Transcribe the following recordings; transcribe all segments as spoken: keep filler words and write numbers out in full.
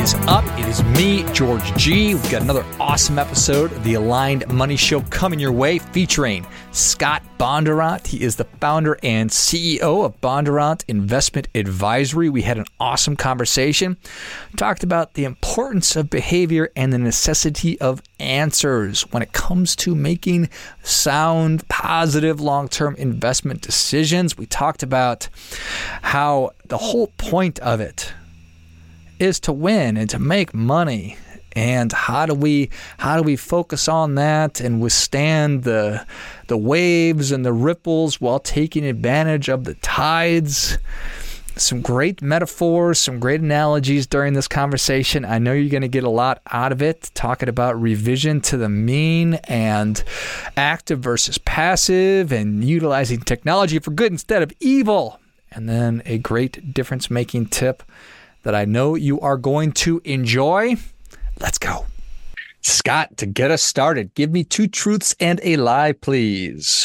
is up. It is me, George G. We've got another awesome episode of the Aligned Money Show coming your way, featuring Scott Bondurant. He is the founder and C E O of Bondurant Investment Advisory. We had an awesome conversation. Talked about the importance of behavior and the necessity of answers when it comes to making sound, positive, long-term investment decisions. We talked about how the whole point of it is to win and to make money. And how do we how do we focus on that and withstand the the waves and the ripples while taking advantage of the tides? Some great metaphors, some great analogies during this conversation. I know you're going to get a lot out of it, talking about revision to the mean and active versus passive and utilizing technology for good instead of evil. And then a great difference-making tip that I know you are going to enjoy. Let's go. Scott, to get us started, give me two truths and a lie, please.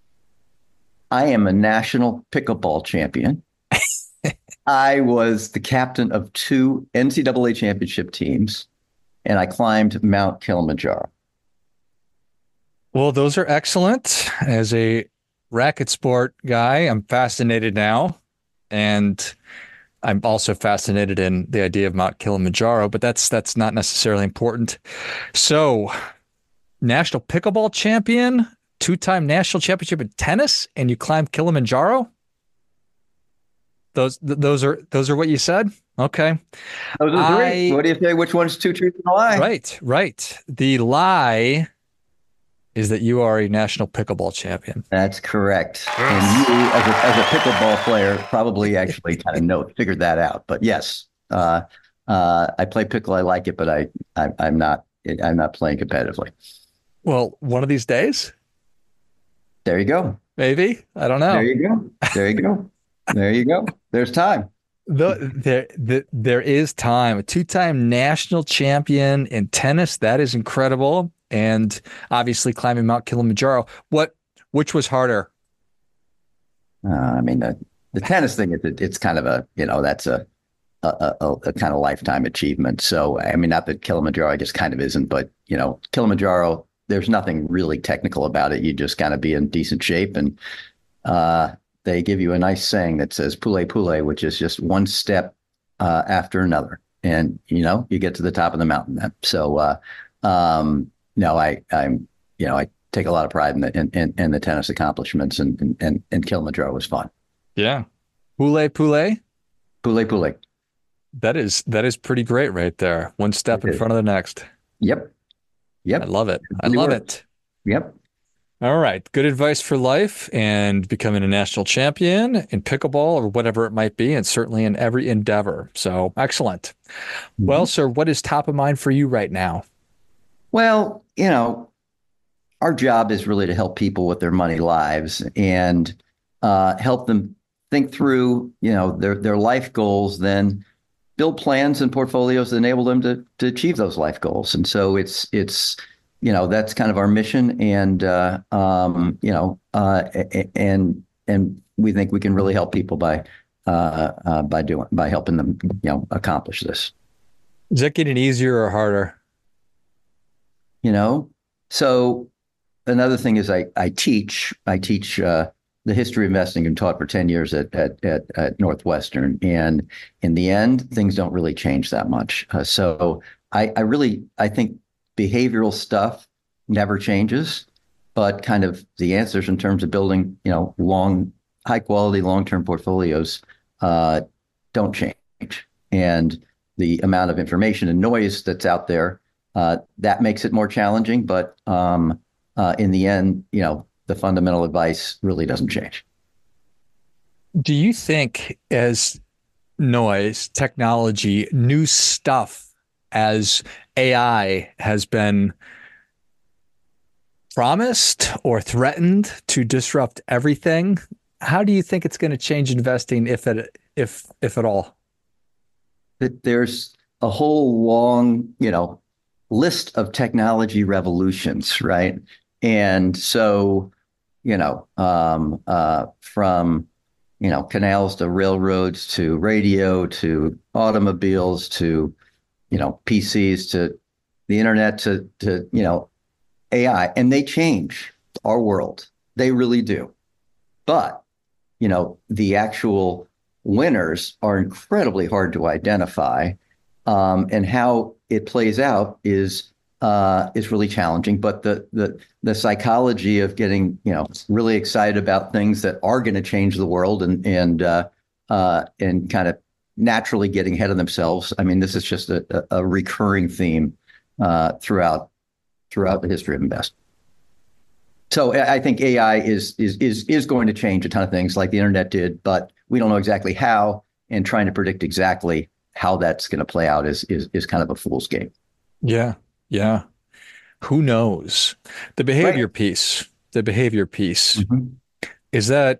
I am a national pickleball champion. I was the captain of two N C double A championship teams, and I climbed Mount Kilimanjaro. Well, those are excellent. As a racket sport guy, I'm fascinated now. And I'm also fascinated in the idea of Mount Kilimanjaro, but that's that's not necessarily important. So, national pickleball champion, two-time national championship in tennis, and you climbed Kilimanjaro? Those th- those are those are what you said? Okay. Those are three. I, what do you say? Which one's two truths and a lie? Right, right. The lie is that you are a national pickleball champion. That's correct. Yes. And you, as a, as a pickleball player, probably actually kind of know figured that out. But yes, uh, uh, I play pickle. I like it, but I, I I'm not I'm not playing competitively. Well, one of these days. There you go. Maybe. I don't know. There you go. There you go. There you go. There's time. The, there, the, there is time. A two-time national champion in tennis. That is incredible. And obviously climbing Mount Kilimanjaro. What, which was harder? Uh, I mean, the, the tennis thing, it, it's kind of a, you know, that's a, a, a, a kind of lifetime achievement. So, I mean, not that Kilimanjaro, I guess, kind of isn't, but, you know, Kilimanjaro, there's nothing really technical about it. You just kind of be in decent shape. And uh, they give you a nice saying that says "Pule Pule," which is just one step uh, after another. And, you know, you get to the top of the mountain then. So, uh, um, No, I, I'm, you know, I take a lot of pride in the in, in, in the tennis accomplishments, and, and and Kilimanjaro was fun. Yeah, Pule Pule, Pule Pule. That is that is pretty great right there. One step in front of the next. Yep, yep. I love it. I love it. Yep. All right, good advice for life and becoming a national champion in pickleball or whatever it might be, and certainly in every endeavor. So excellent. Mm-hmm. Well, sir, what is top of mind for you right now? Well, you know, our job is really to help people with their money lives and uh, help them think through, you know, their their life goals, then build plans and portfolios that enable them to to achieve those life goals. And so it's it's you know, that's kind of our mission, and uh, um, you know, uh, and and we think we can really help people by uh, uh, by doing by helping them, you know, accomplish this. Is that getting easier or harder? You know, so another thing is I, I teach, I teach uh, the history of investing and taught for ten years at, at, at, at Northwestern. And in the end, things don't really change that much. Uh, so I, I really, I think behavioral stuff never changes, but kind of the answers in terms of building, you know, long, high quality, long-term portfolios uh, don't change. And the amount of information and noise that's out there, Uh, that makes it more challenging, but um, uh, in the end, you know, the fundamental advice really doesn't change. Do you think as noise, technology, new stuff, as A I has been promised or threatened to disrupt everything, how do you think it's going to change investing, if it, if if at all? That there's a whole long, you know, list of technology revolutions, right? And so, you know, um, uh, from, you know, canals to railroads to radio to automobiles to, you know, P Cs to the internet to, to, you know, A I, and they change our world. They really do. But, you know, the actual winners are incredibly hard to identify. Um, and how it plays out is uh, is really challenging. But the the the psychology of getting, you know, really excited about things that are going to change the world and and uh, uh, and kind of naturally getting ahead of themselves. I mean, this is just a, a recurring theme uh, throughout throughout the history of investing. So I think A I is is is is going to change a ton of things like the internet did, but we don't know exactly how, and trying to predict exactly how that's going to play out is is is kind of a fool's game. Yeah, yeah. Who knows? The behavior Right. piece, the behavior piece, Mm-hmm. is that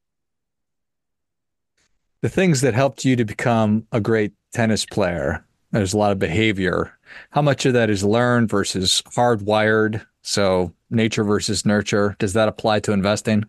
the things that helped you to become a great tennis player? There's a lot of behavior. How much of that is learned versus hardwired? So nature versus nurture. Does that apply to investing?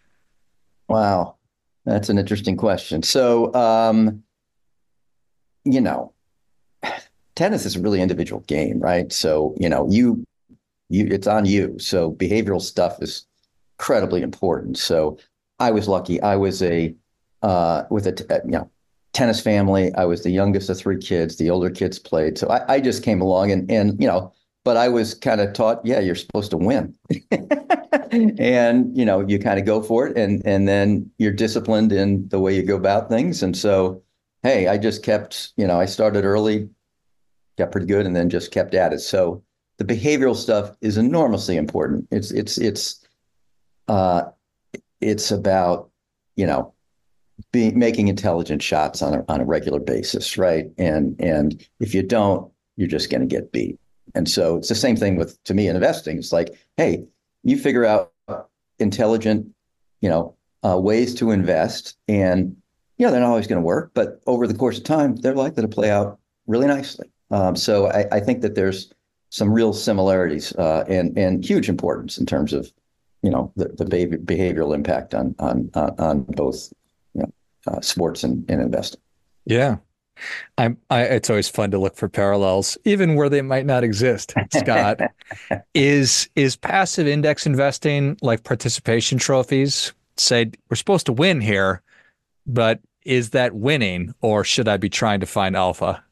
Wow, that's an interesting question. So, um, you know, tennis is a really individual game, right? So, you know, you you it's on you. So behavioral stuff is incredibly important. So I was lucky. I was a uh, with a t- uh, you know tennis family. I was the youngest of three kids. The older kids played. So I, I just came along and and you know, but I was kind of taught, yeah, you're supposed to win. And you know, you kind of go for it, and and then you're disciplined in the way you go about things. And so, hey, I just kept, you know, I started early, got pretty good, and then just kept at it. So the behavioral stuff is enormously important. It's it's it's uh, it's about, you know, being making intelligent shots on a on a regular basis, right? And and if you don't, you're just going to get beat. And so it's the same thing with, to me, in investing. It's like, hey, you figure out intelligent, you know, uh, ways to invest, and you know they're not always going to work, but over the course of time, they're likely to play out really nicely. Um, so I, I think that there's some real similarities uh, and and huge importance in terms of, you know, the, the behavior, behavioral impact on on on, on both, you know, uh, sports and, and investing. Yeah. I'm I it's always fun to look for parallels, even where they might not exist. Scott, is is passive index investing like participation trophies? Say we're supposed to win here, but is that winning, or should I be trying to find alpha?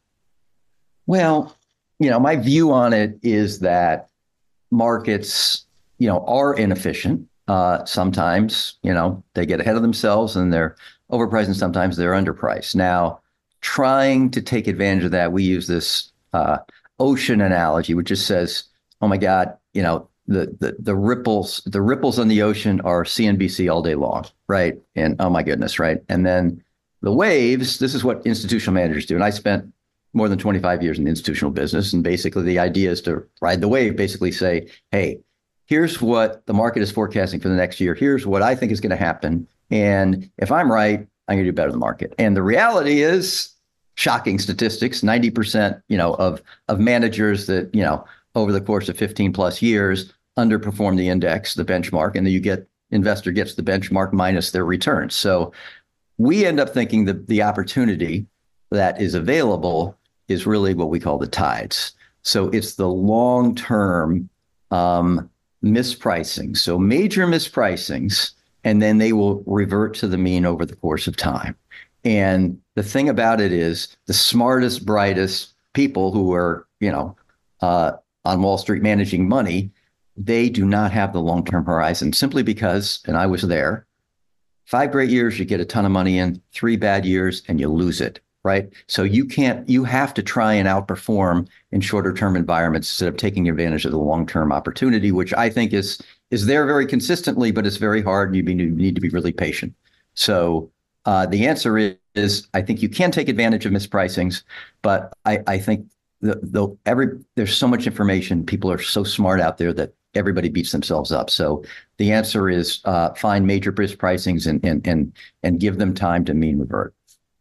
Well, you know, my view on it is that markets, you know, are inefficient. Uh, sometimes, you know, they get ahead of themselves and they're overpriced, and sometimes they're underpriced. Now, trying to take advantage of that, we use this uh, ocean analogy, which just says, "Oh my God, you know, the the the ripples, the ripples on the ocean are C N B C all day long, right? And oh my goodness, right? And then the waves. This is what institutional managers do. And I spent more than twenty-five years in the institutional business. And basically the idea is to ride the wave, basically say, hey, here's what the market is forecasting for the next year. Here's what I think is going to happen. And if I'm right, I'm going to do better than the market. And the reality is, shocking statistics, ninety percent, you know, of, of managers that, you know, over the course of fifteen plus years underperform the index, the benchmark, and then you get, investor gets the benchmark minus their returns. So we end up thinking that the opportunity that is available is really what we call the tides. So it's the long-term um, mispricing. So major mispricings, and then they will revert to the mean over the course of time. And the thing about it is the smartest, brightest people who are, you know, uh, on Wall Street managing money, they do not have the long-term horizon simply because, and I was there, five great years, you get a ton of money in, three bad years, and you lose it. Right. So you can't, you have to try and outperform in shorter term environments instead of taking advantage of the long term opportunity, which I think is is there very consistently, but it's very hard and you, be, you need to be really patient. So uh, the answer is, is I think you can take advantage of mispricings, but I, I think the, the every there's so much information. People are so smart out there that everybody beats themselves up. So the answer is uh, find major mispricings and and and and give them time to mean revert.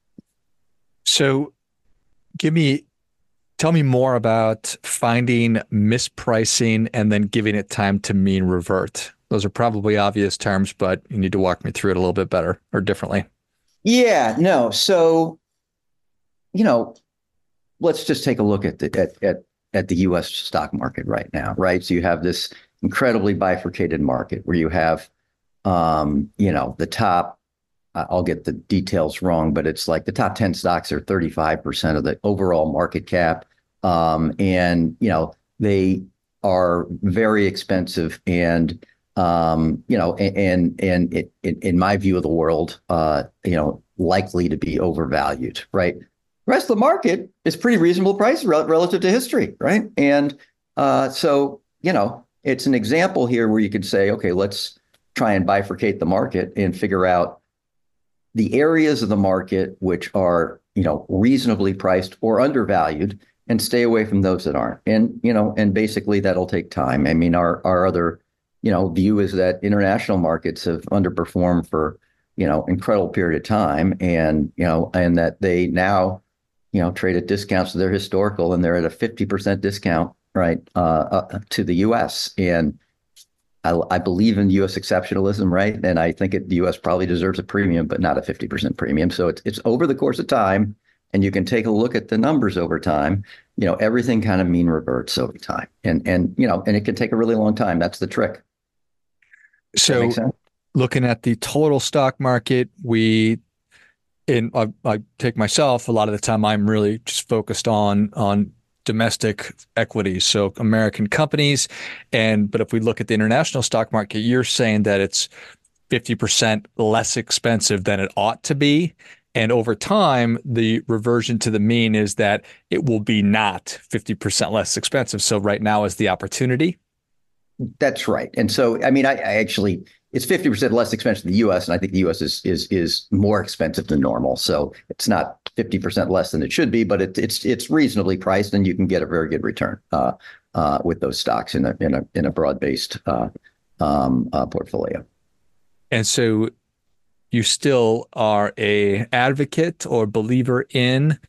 So give me, tell me more about finding mispricing and then giving it time to mean revert. Those are probably obvious terms, but you need to walk me through it a little bit better or differently. Yeah, no. So, you know, let's just take a look at the at, at at the U S stock market right now, right? So you have this incredibly bifurcated market where you have, um, you know, the top. I'll get the details wrong, but it's like the top ten stocks are thirty-five percent of the overall market cap, um, and you know they are very expensive and. Um, you know, and and it, it, in my view of the world, uh, you know, likely to be overvalued, right? The rest of the market is pretty reasonable price rel- relative to history, right? And uh, so, you know, it's an example here where you could say, okay, let's try and bifurcate the market and figure out the areas of the market which are, you know, reasonably priced or undervalued, and stay away from those that aren't. And you know, and basically that'll take time. I mean, our our other you know, view is that international markets have underperformed for, you know, incredible period of time. And, you know, and that they now, you know, trade at discounts to their historical, and they're at a fifty percent discount, right, uh, uh, to the U S. And I, I believe in U S exceptionalism, right? And I think it, the U S probably deserves a premium, but not a fifty percent premium. So it's, it's over the course of time, and you can take a look at the numbers over time. You know, everything kind of mean reverts over time. And, and, you know, and it can take a really long time. That's the trick. So looking at the total stock market, we, in I, I take myself, a lot of the time I'm really just focused on on domestic equities, so American companies. And but if we look at the international stock market, you're saying that it's fifty percent less expensive than it ought to be. And over time, the reversion to the mean is that it will be not fifty percent less expensive. So right now is the opportunity. That's right. And so, I mean, I, I actually, it's fifty percent less expensive in the U S, and I think the U S is is is more expensive than normal. So it's not fifty percent less than it should be, but it, it's it's reasonably priced, and you can get a very good return uh, uh, with those stocks in a in a in a broad-based uh, um, uh, portfolio. And so you still are a advocate or believer in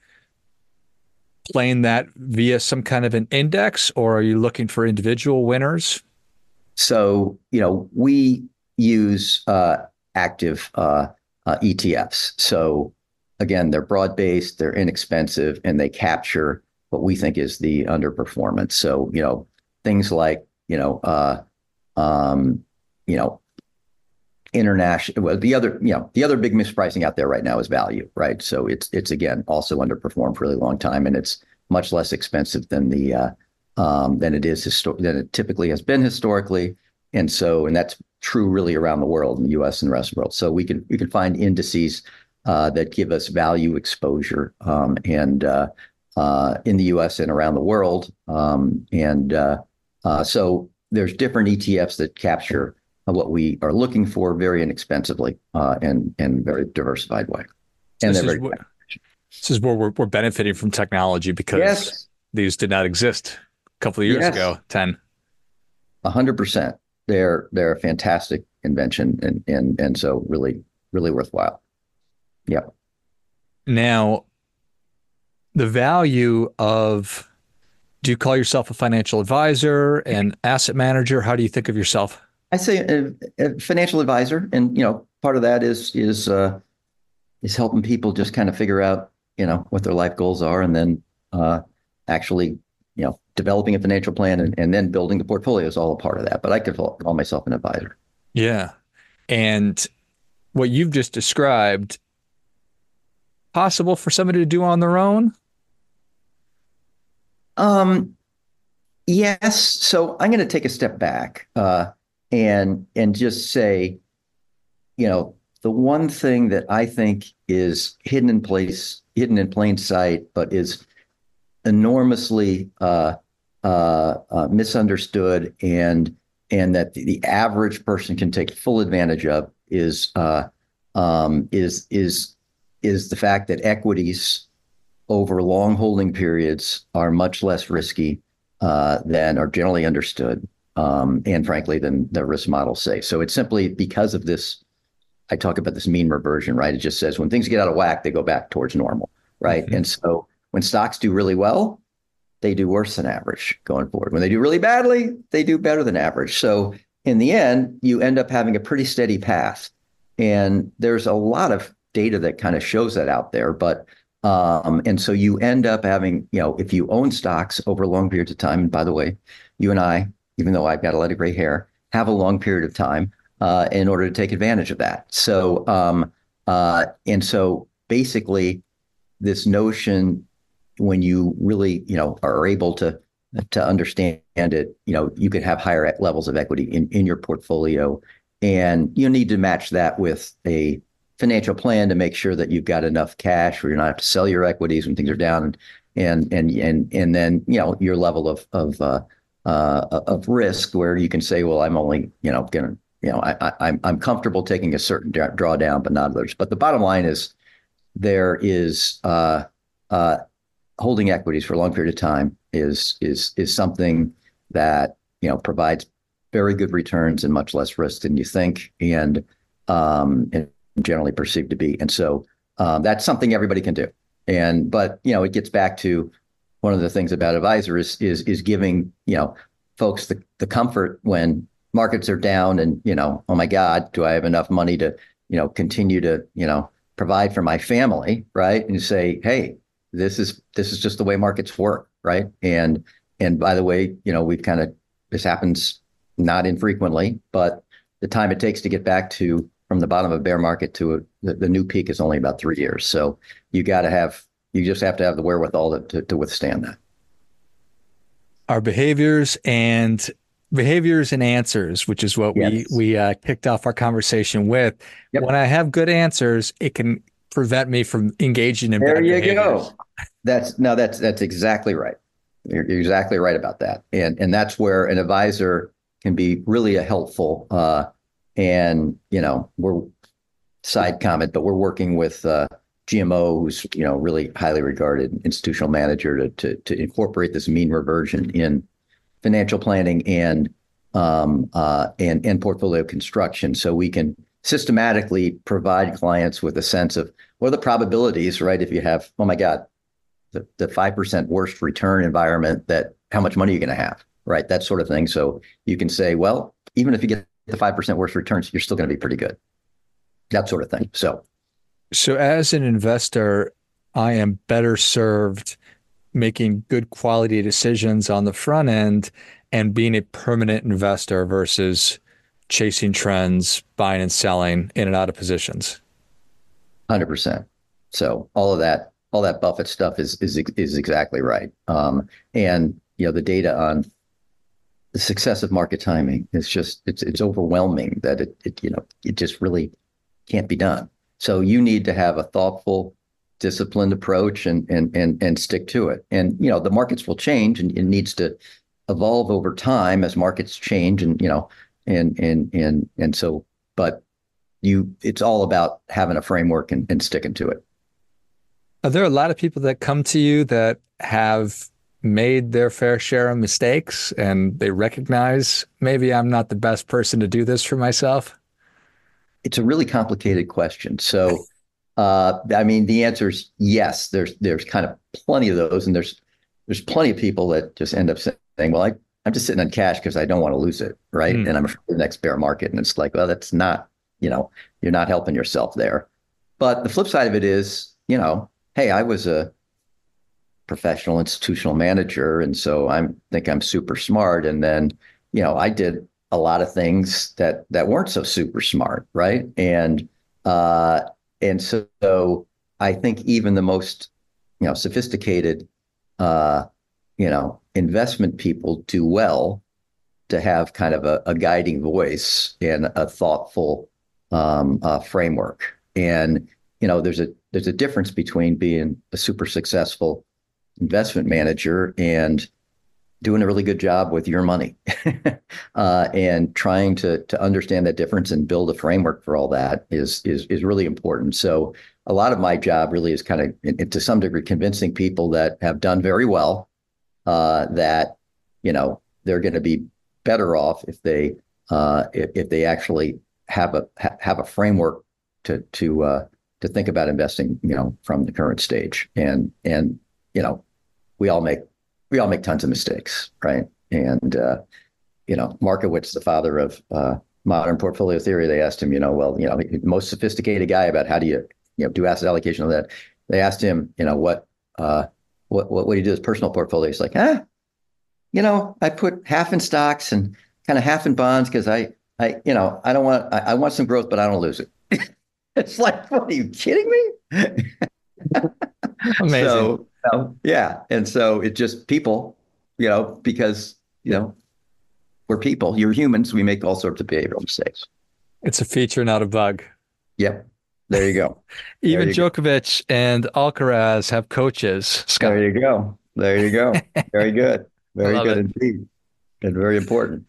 playing that via some kind of an index, or are you looking for individual winners? So, you know, we use uh, active uh, uh, E T Fs. So, again, they're broad-based, they're inexpensive, and they capture what we think is the underperformance. So, you know, things like, you know, uh, um, you know, international. Well, the other, you know, the other big mispricing out there right now is value, right? So it's it's again also underperformed for a really long time, and it's much less expensive than the uh, um, than it is histor- than it typically has been historically. And so, and that's true really around the world, in the U S and the rest of the world. So we can we can find indices uh, that give us value exposure, um, and uh, uh, in the U S and around the world. Um, and uh, uh, so there's different E T Fs that capture what we are looking for very inexpensively uh, and and very diversified way. And this, they're is very where, this is where we're, we're benefiting from technology, because yes. these did not exist a couple of years yes. ago, ten. A hundred percent. They're they're a fantastic invention, and and and so really, really worthwhile. Yeah. Now, the value of, do you call yourself a financial advisor, an asset manager? How do you think of yourself? I say a, a financial advisor, and you know, part of that is is uh, is helping people just kind of figure out, you know, what their life goals are, and then uh, actually, you know, developing a financial plan, and, and then building the portfolio is all a part of that. But I could call, call myself an advisor. Yeah, and what you've just described, possible for somebody to do on their own? Um, yes. So I'm going to take a step back. Uh, And and just say, you know, the one thing that I think is hidden in place, hidden in plain sight, but is enormously uh, uh, uh, misunderstood, and and that the, the average person can take full advantage of is uh, um, is is is the fact that equities over long holding periods are much less risky uh, than are generally understood. Um, and frankly, than the risk models say. So it's simply because of this. I talk about this mean reversion, right? It just says when things get out of whack, they go back towards normal, right? Mm-hmm. And so when stocks do really well, they do worse than average going forward. When they do really badly, they do better than average. So in the end, you end up having a pretty steady path. And there's a lot of data that kind of shows that out there. But Um, and so you end up having, you know, if you own stocks over long periods of time, and by the way, you and I, even though I've got a lot of gray hair, have a long period of time uh, in order to take advantage of that. So, um, uh, and so basically, this notion, when you really, you know, are able to to understand it, you know, you could have higher levels of equity in, in your portfolio, and you need to match that with a financial plan to make sure that you've got enough cash where you're not have to sell your equities when things are down, and and and and then you know your level of of uh, uh, of risk where you can say, well, I'm only you know going to you know I, I I'm I'm comfortable taking a certain drawdown, but not others. But the bottom line is there is uh, uh, holding equities for a long period of time is is is something that you know provides very good returns and much less risk than you think, and um, and generally perceived to be. And so um, that's something everybody can do. And but you know it gets back to one of the things about advisor is is is giving you know folks the the comfort when markets are down and you know oh my God, do I have enough money to you know continue to you know provide for my family, right? And you say, hey, this is this is just the way markets work, right? And and by the way, you know, we've kind of this happens not infrequently, but the time it takes to get back to from the bottom of a bear market to a, the, the new peak is only about three years. So you got to have you just have to have the wherewithal to, to, to withstand that. Our behaviors and behaviors and answers, which is what yes. we we uh, kicked off our conversation with. Yep. When I have good answers, it can prevent me from engaging in there bad you behaviors. Go. That's no, that's that's exactly right. You're, you're exactly right about that, and and that's where an advisor can be really a helpful. Uh, and you know, we're side comment, but we're working with uh, G M O, who's you know really highly regarded institutional manager, to to to incorporate this mean reversion in financial planning and um, uh, and and portfolio construction, so we can systematically provide clients with a sense of what are the probabilities, right? If you have, oh my God, the, the five percent worst return environment, that how much money are you going to have, right? That sort of thing. So you can say, well, even if you get the five percent worst returns, you're still going to be pretty good. That sort of thing. So, so as an investor, I am better served making good quality decisions on the front end and being a permanent investor versus chasing trends, buying and selling in and out of positions. one hundred percent. So all of that, all that Buffett stuff is is is exactly right. Um, and you know the data on the success of market timing is just it's it's overwhelming that it, it you know it just really can't be done. So you need to have a thoughtful, disciplined approach and and and and stick to it. And you know the markets will change, and it needs to evolve over time as markets change, and you know. And and and and so, but you, it's all about having a framework and, and sticking to it. Are there a lot of people that come to you that have made their fair share of mistakes and they recognize maybe I'm not the best person to do this for myself? It's a really complicated question. So, uh, I mean, the answer is yes. There's there's kind of plenty of those, and there's there's plenty of people that just end up saying, well, I. I'm just sitting on cash because I don't want to lose it, right? Mm. And I'm afraid of the next bear market. And it's like, well, that's not, you know, you're not helping yourself there. But the flip side of it is, you know, hey, I was a professional institutional manager, and so I think I'm super smart. And then, you know, I did a lot of things that that weren't so super smart, right? And uh, and so, so I think even the most, you know, sophisticated, uh, you know, investment people do well to have kind of a, a guiding voice and a thoughtful um, uh, framework. And, you know, there's a there's a difference between being a super successful investment manager and doing a really good job with your money uh, and trying to to understand that difference and build a framework for all that is is is really important. So a lot of my job really is kind of, to some degree, convincing people that have done very well Uh, that, you know, they're going to be better off if they uh, if, if they actually have a ha- have a framework to to uh, to think about investing, you know, from the current stage. And and you know, we all make we all make tons of mistakes, right? And uh, you know, Markowitz, the father of uh, modern portfolio theory, they asked him, you know, well, you know, the most sophisticated guy about how do you you know do asset allocation and that. they asked him, you know, what, uh, what, what, what do you do with his personal portfolio? He's like, ah, you know, I put half in stocks and kind of half in bonds because I, I, you know, I don't want, I, I want some growth, but I don't lose it. It's like, what, are you kidding me? Amazing. So, you know, yeah. And so it just people, you know, because, you know, we're people, you're humans, we make all sorts of behavioral mistakes. It's a feature, not a bug. Yep. There you go. Even you Djokovic go. and Alcaraz have coaches, Scott. There you go. There you go. Very good. Very good it. indeed. And very important.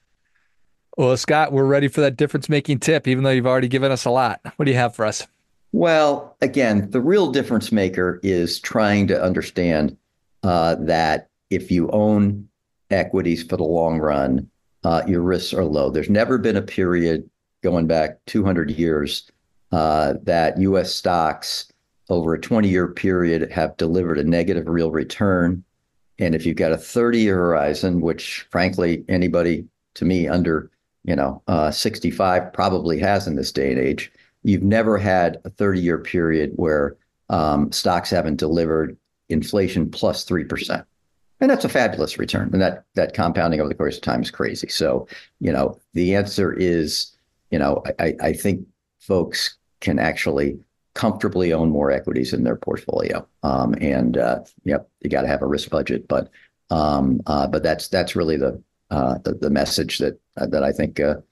Well, Scott, we're ready for that difference-making tip, even though you've already given us a lot. What do you have for us? Well, again, the real difference maker is trying to understand uh, that if you own equities for the long run, uh, your risks are low. There's never been a period going back two hundred years uh, that U S stocks over a twenty-year period have delivered a negative real return. And if you've got a thirty-year horizon, which frankly, anybody to me under you know, uh, sixty-five probably has in this day and age, you've never had a thirty-year period where um, stocks haven't delivered inflation plus three percent. And that's a fabulous return. And that that compounding over the course of time is crazy. So, you know, the answer is, you know, I, I think folks can actually comfortably own more equities in their portfolio. Um, and, uh, yep, you got to have a risk budget. But um, uh, but that's that's really the Uh, the, the message that uh, that I think uh,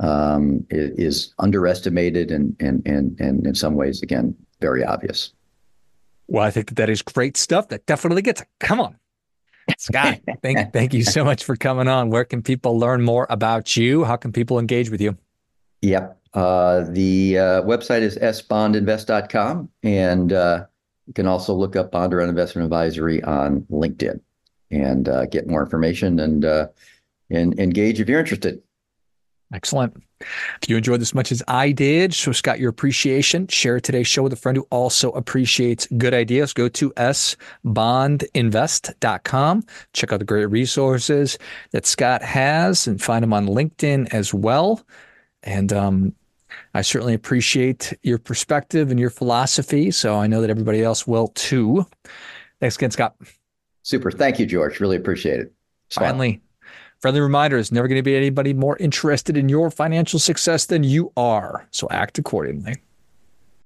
um, is, is underestimated and, and and and in some ways, again, very obvious. Well, I think that that is great stuff. That definitely gets it. Come on, Scott. thank thank you so much for coming on. Where can people learn more about you? How can people engage with you? Yep. Uh, the uh, website is s bond invest dot com, and uh, you can also look up Bondurant Investment Advisory on LinkedIn and uh, get more information and. Uh, And engage if you're interested. Excellent. If you enjoyed this as much as I did, show Scott your appreciation. Share today's show with a friend who also appreciates good ideas. Go to s bond invest dot com. Check out the great resources that Scott has and find him on LinkedIn as well. And um, I certainly appreciate your perspective and your philosophy. So I know that everybody else will too. Thanks again, Scott. Super. Thank you, George. Really appreciate it. It's Finally. Fun. Friendly reminder, there's never going to be anybody more interested in your financial success than you are. So act accordingly.